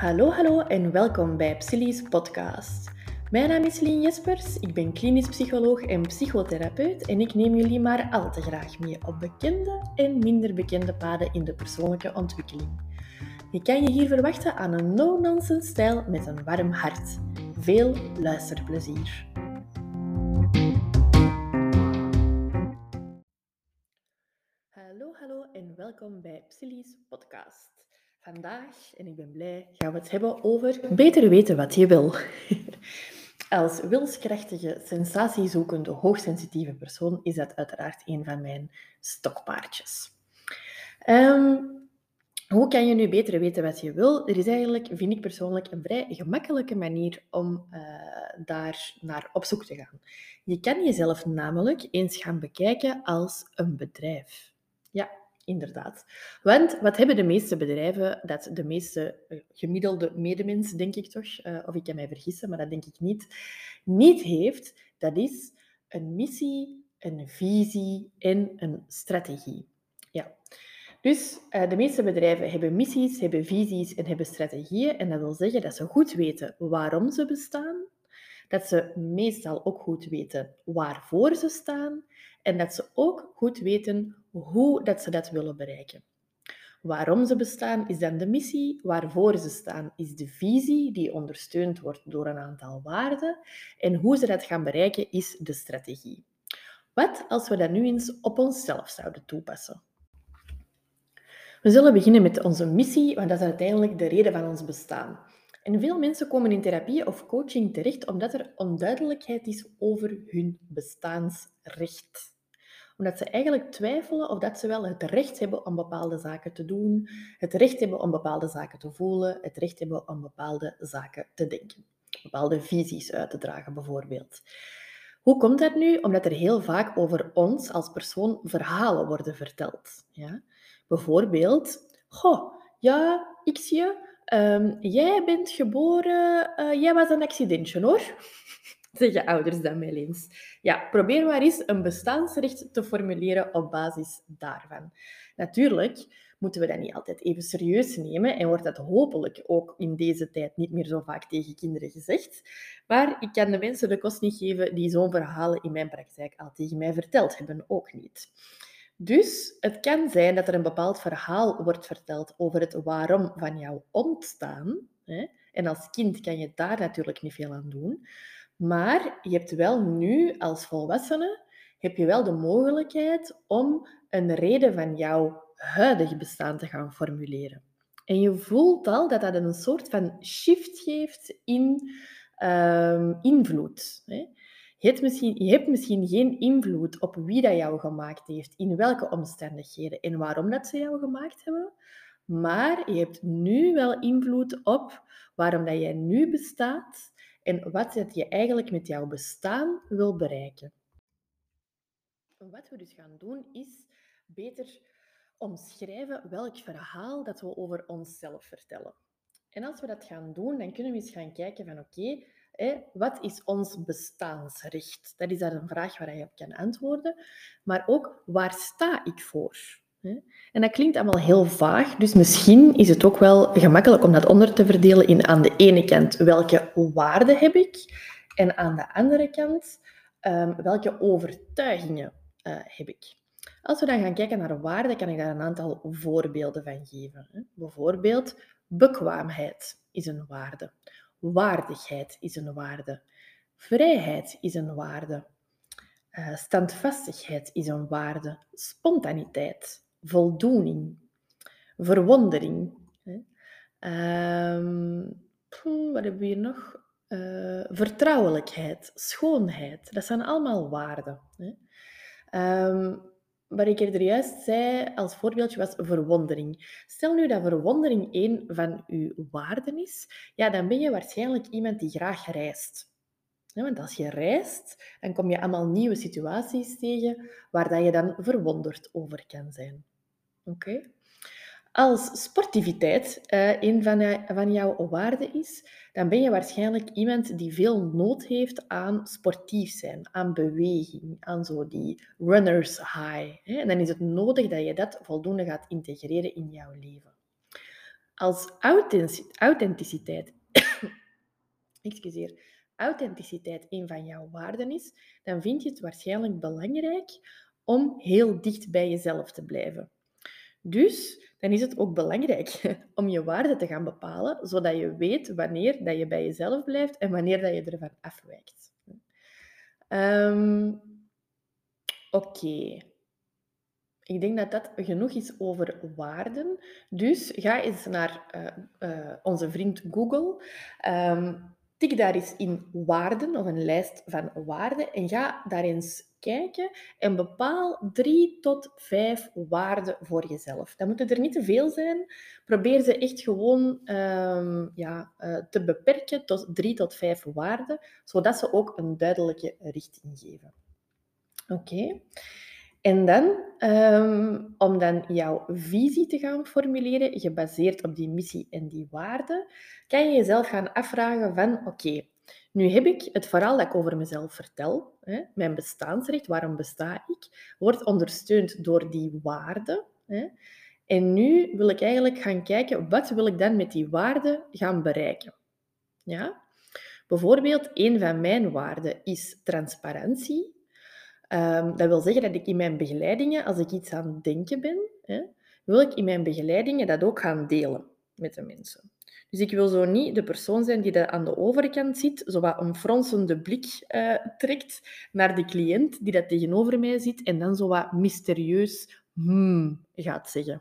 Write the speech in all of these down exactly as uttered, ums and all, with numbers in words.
Hallo, hallo en welkom bij Psylli's podcast. Mijn naam is Lien Jespers, ik ben klinisch psycholoog en psychotherapeut en ik neem jullie maar al te graag mee op bekende en minder bekende paden in de persoonlijke ontwikkeling. Je kan je hier verwachten aan een no-nonsense stijl met een warm hart. Veel luisterplezier. Hallo, hallo en welkom bij Psylli's podcast. Vandaag, en ik ben blij, gaan we het hebben over beter weten wat je wil. Als wilskrachtige, sensatiezoekende, hoogsensitieve persoon is dat uiteraard een van mijn stokpaardjes. Um, hoe kan je nu beter weten wat je wil? Er is eigenlijk, vind ik persoonlijk, een vrij gemakkelijke manier om uh, daar naar op zoek te gaan. Je kan jezelf namelijk eens gaan bekijken als een bedrijf. Ja, inderdaad. Want wat hebben de meeste bedrijven, dat de meeste uh, gemiddelde medemens, denk ik toch, uh, of ik kan mij vergissen, maar dat denk ik niet, niet heeft, dat is een missie, een visie en een strategie. Ja. Dus uh, de meeste bedrijven hebben missies, hebben visies en hebben strategieën. En dat wil zeggen dat ze goed weten waarom ze bestaan, dat ze meestal ook goed weten waarvoor ze staan en dat ze ook goed weten hoe dat ze dat willen bereiken. Waarom ze bestaan is dan de missie, waarvoor ze staan is de visie die ondersteund wordt door een aantal waarden en hoe ze dat gaan bereiken is de strategie. Wat als we dat nu eens op onszelf zouden toepassen? We zullen beginnen met onze missie, want dat is uiteindelijk de reden van ons bestaan. En veel mensen komen in therapie of coaching terecht omdat er onduidelijkheid is over hun bestaansrecht. Omdat ze eigenlijk twijfelen of dat ze wel het recht hebben om bepaalde zaken te doen, het recht hebben om bepaalde zaken te voelen, het recht hebben om bepaalde zaken te denken. Bepaalde visies uit te dragen bijvoorbeeld. Hoe komt dat nu? Omdat er heel vaak over ons als persoon verhalen worden verteld. Ja? Bijvoorbeeld, goh, ja, ik zie je, um, jij bent geboren, uh, jij was een accidentje hoor, zeggen ouders dan wel eens. Ja, probeer maar eens een bestaansrecht te formuleren op basis daarvan. Natuurlijk moeten we dat niet altijd even serieus nemen en wordt dat hopelijk ook in deze tijd niet meer zo vaak tegen kinderen gezegd. Maar ik kan de mensen de kost niet geven die zo'n verhalen in mijn praktijk al tegen mij verteld hebben, ook niet. Dus het kan zijn dat er een bepaald verhaal wordt verteld over het waarom van jouw ontstaan. Hè? En als kind kan je daar natuurlijk niet veel aan doen. Maar je hebt wel nu, als volwassene, heb je wel de mogelijkheid om een reden van jouw huidige bestaan te gaan formuleren. En je voelt al dat dat een soort van shift geeft in um, invloed. Hè? Je hebt, misschien, je hebt misschien geen invloed op wie dat jou gemaakt heeft, in welke omstandigheden en waarom dat ze jou gemaakt hebben. Maar je hebt nu wel invloed op waarom dat jij nu bestaat en wat dat je eigenlijk met jouw bestaan wil bereiken. Wat we dus gaan doen is beter omschrijven welk verhaal dat we over onszelf vertellen. En als we dat gaan doen, dan kunnen we eens gaan kijken van oké, okay, wat is ons bestaansrecht? Dat is daar een vraag waar je op kan antwoorden. Maar ook, waar sta ik voor? En dat klinkt allemaal heel vaag, dus misschien is het ook wel gemakkelijk om dat onder te verdelen in aan de ene kant welke waarden heb ik en aan de andere kant um, welke overtuigingen uh, heb ik. Als we dan gaan kijken naar waarden, kan ik daar een aantal voorbeelden van geven. Hè. Bijvoorbeeld, bekwaamheid is een waarde. Waardigheid is een waarde. Vrijheid is een waarde. Uh, standvastigheid is een waarde. Spontaniteit, voldoening, verwondering. Hè. Um, wat hebben we hier nog? Uh, vertrouwelijkheid, schoonheid. Dat zijn allemaal waarden. Hè. Um, wat ik er juist zei als voorbeeldje was verwondering. Stel nu dat verwondering een van uw waarden is, ja, dan ben je waarschijnlijk iemand die graag reist. Ja, want als je reist, dan kom je allemaal nieuwe situaties tegen waar dat je dan verwonderd over kan zijn. Oké? Okay? Als sportiviteit uh, een van, uh, van jouw waarden is, dan ben je waarschijnlijk iemand die veel nood heeft aan sportief zijn, aan beweging, aan zo die runner's high. Hè? En dan is het nodig dat je dat voldoende gaat integreren in jouw leven. Als authentic- authenticiteit, excuseer, authenticiteit een van jouw waarden is, dan vind je het waarschijnlijk belangrijk om heel dicht bij jezelf te blijven. Dus dan is het ook belangrijk om je waarden te gaan bepalen, zodat je weet wanneer dat je bij jezelf blijft en wanneer dat je ervan afwijkt. Um, Oké. Okay. Ik denk dat dat genoeg is over waarden. Dus ga eens naar uh, uh, onze vriend Google. Um, tik daar eens in waarden, of een lijst van waarden, en ga daar eens kijken en bepaal drie tot vijf waarden voor jezelf. Dat moeten er niet te veel zijn. Probeer ze echt gewoon um, ja, uh, te beperken tot drie tot vijf waarden, zodat ze ook een duidelijke richting geven. Oké. Okay. En dan, um, om dan jouw visie te gaan formuleren, gebaseerd op die missie en die waarden, kan je jezelf gaan afvragen van, oké, okay, nu heb ik het verhaal dat ik over mezelf vertel, hè, mijn bestaansrecht, waarom besta ik, wordt ondersteund door die waarden. Hè, en nu wil ik eigenlijk gaan kijken, wat wil ik dan met die waarden gaan bereiken? Ja? Bijvoorbeeld, een van mijn waarden is transparantie. Um, dat wil zeggen dat ik in mijn begeleidingen, als ik iets aan het denken ben, hè, wil ik in mijn begeleidingen dat ook gaan delen met de mensen. Dus ik wil zo niet de persoon zijn die dat aan de overkant zit, zo wat een fronsende blik uh, trekt naar de cliënt die dat tegenover mij zit en dan zo wat mysterieus hmm gaat zeggen.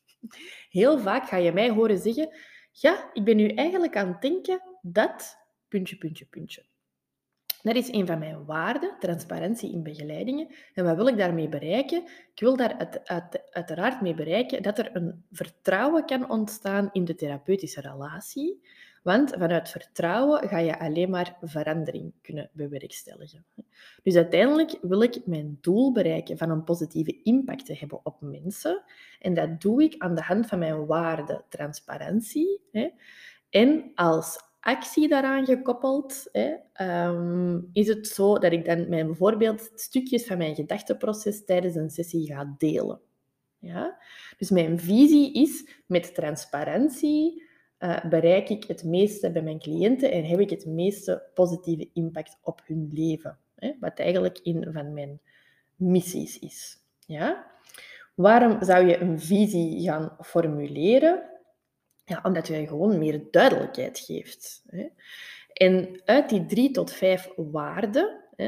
Heel vaak ga je mij horen zeggen, ja, ik ben nu eigenlijk aan het denken dat... puntje, puntje, puntje. Dat is een van mijn waarden, transparantie in begeleidingen. En wat wil ik daarmee bereiken? Ik wil daar uit, uit, uiteraard mee bereiken dat er een vertrouwen kan ontstaan in de therapeutische relatie. Want vanuit vertrouwen ga je alleen maar verandering kunnen bewerkstelligen. Dus uiteindelijk wil ik mijn doel bereiken van een positieve impact te hebben op mensen. En dat doe ik aan de hand van mijn waarde transparantie. En als actie daaraan gekoppeld, hè, um, is het zo dat ik dan mijn, bijvoorbeeld stukjes van mijn gedachteproces tijdens een sessie ga delen. Ja? Dus mijn visie is, met transparantie uh, bereik ik het meeste bij mijn cliënten en heb ik het meeste positieve impact op hun leven. Hè? Wat eigenlijk een van mijn missies is. Ja? Waarom zou je een visie gaan formuleren? Ja, omdat je gewoon meer duidelijkheid geeft. Hè. En uit die drie tot vijf waarden hè,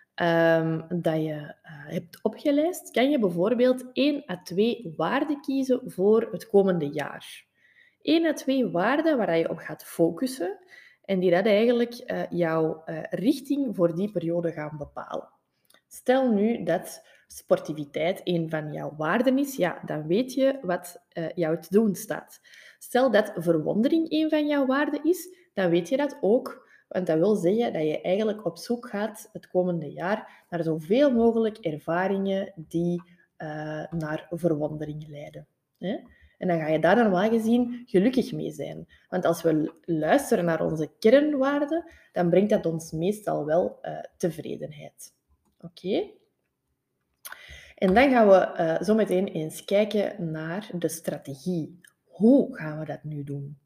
um, dat je uh, hebt opgelijst, kan je bijvoorbeeld één à twee waarden kiezen voor het komende jaar. Eén à twee waarden waar je op gaat focussen en die dat eigenlijk uh, jouw uh, richting voor die periode gaan bepalen. Stel nu dat sportiviteit een van jouw waarden is, ja, dan weet je wat uh, jou te doen staat. Stel dat verwondering een van jouw waarden is, dan weet je dat ook. Want dat wil zeggen dat je eigenlijk op zoek gaat het komende jaar naar zoveel mogelijk ervaringen die uh, naar verwondering leiden. Hè? En dan ga je daar normaal gezien gelukkig mee zijn. Want als we luisteren naar onze kernwaarden, dan brengt dat ons meestal wel uh, tevredenheid. Oké? Okay? En dan gaan we uh, zo meteen eens kijken naar de strategie. Hoe gaan we dat nu doen?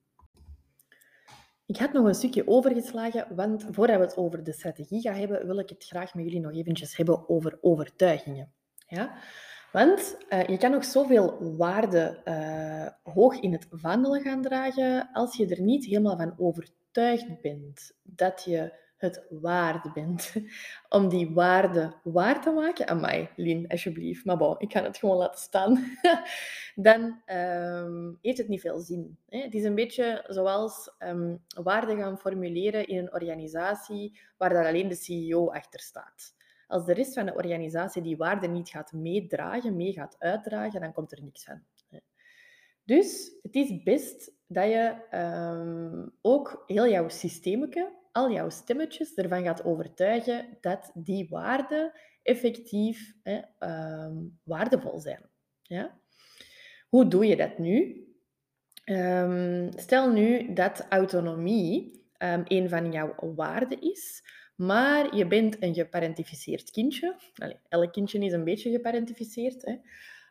Ik had nog een stukje overgeslagen, want voordat we het over de strategie gaan hebben, wil ik het graag met jullie nog eventjes hebben over overtuigingen. Ja? Want uh, je kan nog zoveel waarden uh, hoog in het vaandel gaan dragen als je er niet helemaal van overtuigd bent dat je het waard bent om die waarde waar te maken. Amai, Lien, alsjeblieft. Maar bon, ik ga het gewoon laten staan. Dan um, heeft het niet veel zin. Hè? Het is een beetje zoals um, waarden gaan formuleren in een organisatie waar daar alleen de C E O achter staat. Als de rest van de organisatie die waarden niet gaat meedragen, mee gaat uitdragen, dan komt er niks van. Dus het is best dat je um, ook heel jouw systeemke, al jouw stemmetjes ervan gaat overtuigen dat die waarden effectief hè, um, waardevol zijn. Ja? Hoe doe je dat nu? Um, stel nu dat autonomie um, een van jouw waarden is, maar je bent een geparentificeerd kindje. Allee, elk kindje is een beetje geparentificeerd. Hè?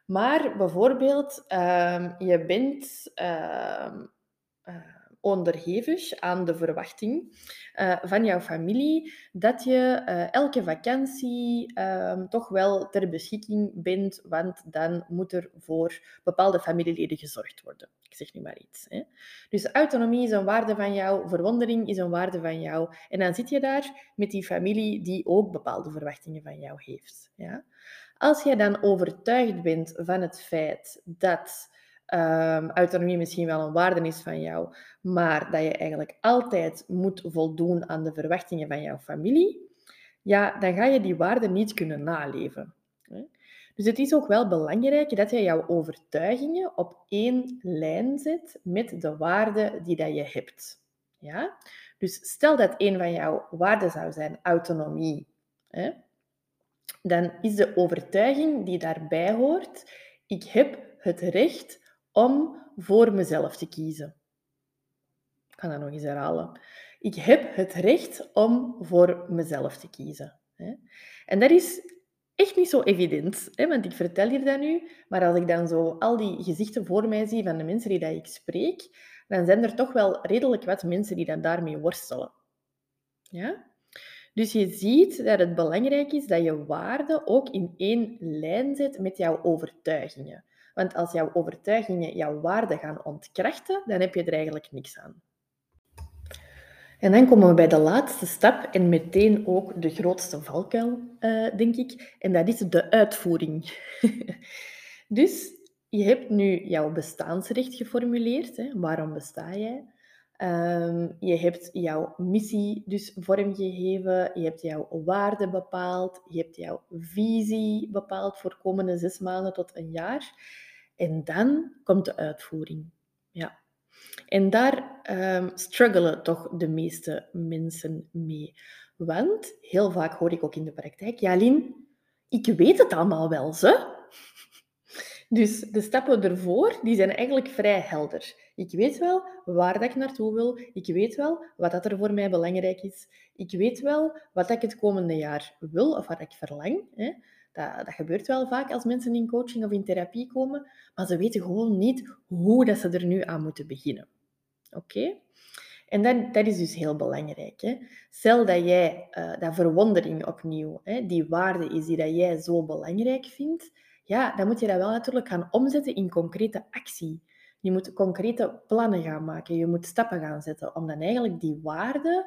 Maar bijvoorbeeld, ehm, je bent ehm, eh, onderhevig aan de verwachting eh, van jouw familie dat je eh, elke vakantie ehm, toch wel ter beschikking bent, want dan moet er voor bepaalde familieleden gezorgd worden. Ik zeg nu maar iets. Hè. Dus autonomie is een waarde van jou, verwondering is een waarde van jou. En dan zit je daar met die familie die ook bepaalde verwachtingen van jou heeft. Ja? Als jij dan overtuigd bent van het feit dat um, autonomie misschien wel een waarde is van jou, maar dat je eigenlijk altijd moet voldoen aan de verwachtingen van jouw familie, ja, dan ga je die waarde niet kunnen naleven. Dus het is ook wel belangrijk dat je jouw overtuigingen op één lijn zet met de waarden die dat je hebt. Ja? Dus stel dat een van jouw waarden zou zijn autonomie, hè? Dan is de overtuiging die daarbij hoort: ik heb het recht om voor mezelf te kiezen. Ik ga dat nog eens herhalen. Ik heb het recht om voor mezelf te kiezen. En dat is echt niet zo evident, want ik vertel hier dat nu, maar als ik dan zo al die gezichten voor mij zie van de mensen die dat ik spreek, dan zijn er toch wel redelijk wat mensen die dan daarmee worstelen. Ja? Dus je ziet dat het belangrijk is dat je waarden ook in één lijn zet met jouw overtuigingen. Want als jouw overtuigingen jouw waarden gaan ontkrachten, dan heb je er eigenlijk niks aan. En dan komen we bij de laatste stap en meteen ook de grootste valkuil, uh, denk ik. En dat is de uitvoering. Dus je hebt nu jouw bestaansrecht geformuleerd. Hè. Waarom besta jij? Um, je hebt jouw missie dus vormgegeven, je hebt jouw waarden bepaald, je hebt jouw visie bepaald voor de komende zes maanden tot een jaar. En dan komt de uitvoering. Ja. En daar um, struggelen toch de meeste mensen mee. Want heel vaak hoor ik ook in de praktijk: ja, Lien, ik weet het allemaal wel, ze. Dus de stappen ervoor, die zijn eigenlijk vrij helder. Ik weet wel waar dat ik naartoe wil. Ik weet wel wat dat er voor mij belangrijk is. Ik weet wel wat ik het komende jaar wil of wat ik verlang. Hè. Dat, dat gebeurt wel vaak als mensen in coaching of in therapie komen, maar ze weten gewoon niet hoe dat ze er nu aan moeten beginnen. Oké? Okay? En dat, dat is dus heel belangrijk. Hè? Stel dat jij, uh, dat verwondering opnieuw, hè, die waarde is die dat jij zo belangrijk vindt, ja, dan moet je dat wel natuurlijk gaan omzetten in concrete actie. Je moet concrete plannen gaan maken. Je moet stappen gaan zetten om dan eigenlijk die waarde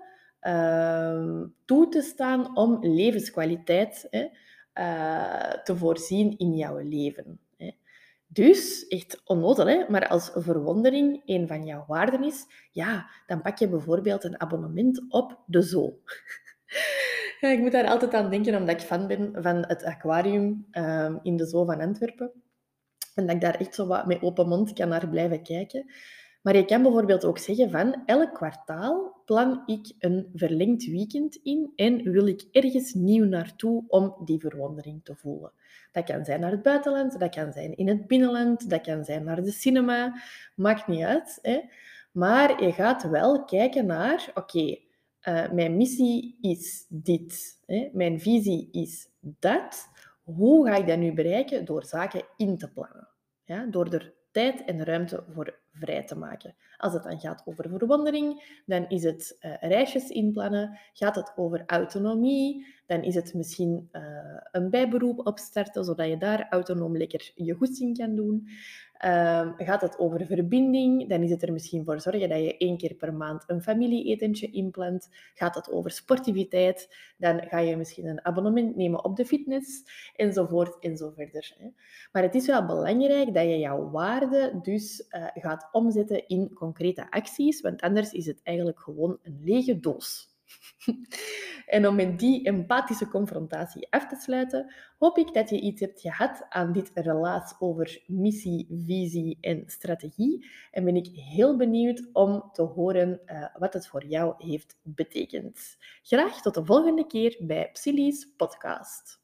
uh, toe te staan om levenskwaliteit hè, uh, te voorzien in jouw leven. Hè. Dus, echt onnozel, hè? Maar als verwondering een van jouw waarden is, ja, dan pak je bijvoorbeeld een abonnement op de zoo. Ja, ik moet daar altijd aan denken, omdat ik fan ben van het aquarium um, in de zoo van Antwerpen. En dat ik daar echt zo wat met open mond kan naar blijven kijken. Maar je kan bijvoorbeeld ook zeggen van, elk kwartaal plan ik een verlengd weekend in en wil ik ergens nieuw naartoe om die verwondering te voelen. Dat kan zijn naar het buitenland, dat kan zijn in het binnenland, dat kan zijn naar de cinema, maakt niet uit. Hè. Maar je gaat wel kijken naar, oké, okay, uh, mijn missie is dit, hè. Mijn visie is dat. Hoe ga ik dat nu bereiken? Door zaken in te plannen. Ja, door er tijd en ruimte voor vrij te maken. Als het dan gaat over verwondering, dan is het uh, reisjes inplannen. Gaat het over autonomie, dan is het misschien uh, een bijberoep opstarten, zodat je daar autonoom lekker je goesting kan doen. Uh, gaat het over verbinding, dan is het er misschien voor zorgen dat je één keer per maand een familieetentje inplant. Gaat het over sportiviteit, dan ga je misschien een abonnement nemen op de fitness, enzovoort en zo verder. Maar het is wel belangrijk dat je jouw waarden dus uh, gaat omzetten in concrete acties, want anders is het eigenlijk gewoon een lege doos. En om met die empathische confrontatie af te sluiten, hoop ik dat je iets hebt gehad aan dit relaas over missie, visie en strategie. En ben ik heel benieuwd om te horen uh, wat het voor jou heeft betekend. Graag tot de volgende keer bij Psylli's podcast.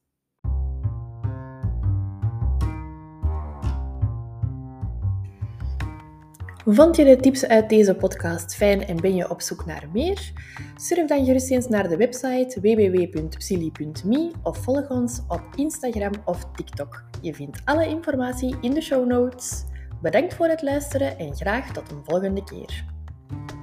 Vond je de tips uit deze podcast fijn en ben je op zoek naar meer? Surf dan gerust eens naar de website w w w punt psylli punt me of volg ons op Instagram of TikTok. Je vindt alle informatie in de show notes. Bedankt voor het luisteren en graag tot een volgende keer.